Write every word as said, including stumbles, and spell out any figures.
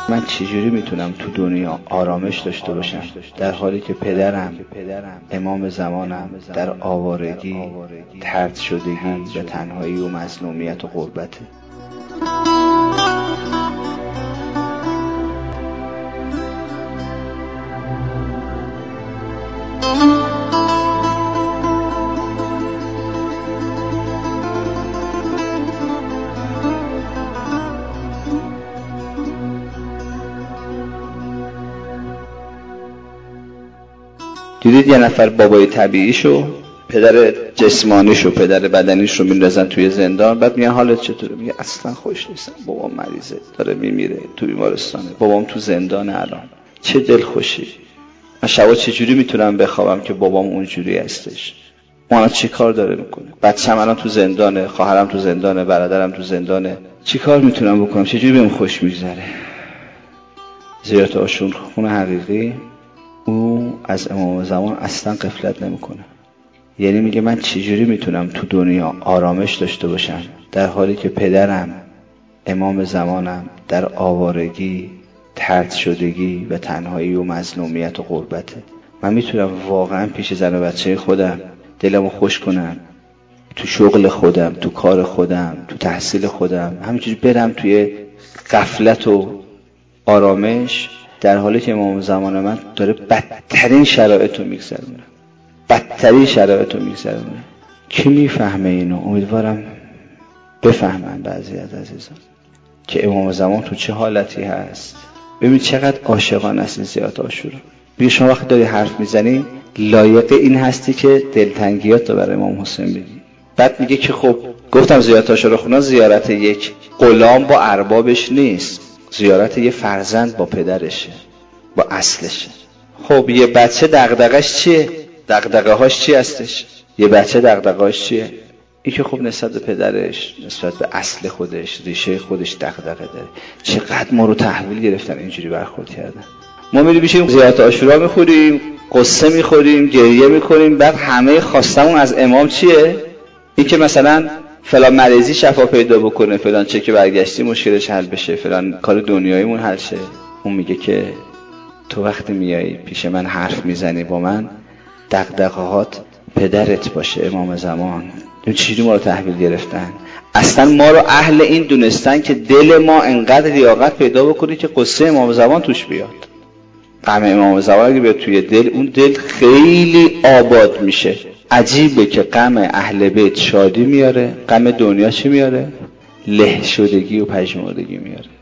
من چجوری میتونم تو دنیا آرامش داشته باشم در حالی که پدرم امام زمانم در آوارگی، طرد شدگی و تنهایی و مظلومیت و غربته. دیدید یه نفر بابای طبیعیشو، پدر جسمانیشو، پدر بدنیشو میندازن توی زندان، بعد میگن حالت چطوره؟ میگه اصلا خوش نیستم، بابام مریضه، داره میمیره تو بیمارستانه، بابام تو زندان الان، چه دلخوشی. من شبا چجوری میتونم بخوابم که بابام اونجوری هستش؟ اون چی کار داره میکنه؟ بچه‌م الان تو زندانه، خواهرم تو زندانه، برادرم تو زندانه، چی کار میتونم بکنم؟ چجوری بهم خوش میگذره؟ زیارت آشور خون حقیقی او از امام زمان اصلا غفلت نمیکنه. یعنی میگه من چجوری میتونم تو دنیا آرامش داشته باشم در حالی که پدرم امام زمانم در آوارگی، طرد شدگی و تنهایی و مظلومیت و غربته. من میتونم واقعا پیش زن و بچه خودم دلمو خوش کنم، تو شغل خودم، تو کار خودم، تو تحصیل خودم، همینجوری برم توی غفلت و آرامش، در حالی که امام زمان من داره بدترین شرایط رو میگذرونه، بدترین شرایط رو میگذرونه. کی میفهمه اینو؟ امیدوارم بفهمن بعضی از عزیزان که امام زمان تو چه حالتی هست. ببین چقدر عاشقانه است زیارت عاشورا. ببین شما وقتی داری حرف میزنی لایق این هستی که دلتنگیات رو برای امام حسین بگی. بعد میگه که خب گفتم زیارت عاشورا خونه زیارت یک غلام با اربابش نیست، زیارت یه فرزند با پدرشه، با اصلشه. خب یه بچه دغدغش چیه؟ دغدغه هاش چی هستش؟ یه بچه دغدغه هاش چیه؟ این که خب نسبت به پدرش، نسبت به اصل خودش، ریشه خودش دغدغه داره. چقدر ما رو تحویل گرفتن، اینجوری برخورد کردن. ما میریم میشیم زیارت عاشورا میخوریم، قصه میخوریم، گریه میکنیم، بعد همه خواستمون از امام چیه؟ این که مثلا فلان مریضی شفا پیدا بکنه، فلان چه که برگشتی مشکلش حل بشه، فلان کار دنیاییمون حل شه. اون میگه که تو وقتی میایی پیش من حرف میزنی با من، دغدغه‌هات پدرت باشه امام زمان. این چیزی ما رو تحویل گرفتن. اصلا ما رو اهل این دونستن که دل ما انقدر لیاقت پیدا بکنه که قصه امام زمان توش بیاد. غم امام زمان اگه بیاد توی دل، اون دل خیلی آباد میشه. عجیبه که غم اهل بیت شادی میاره، غم دنیا چی میاره؟ له شدگی و پژمردگی میاره.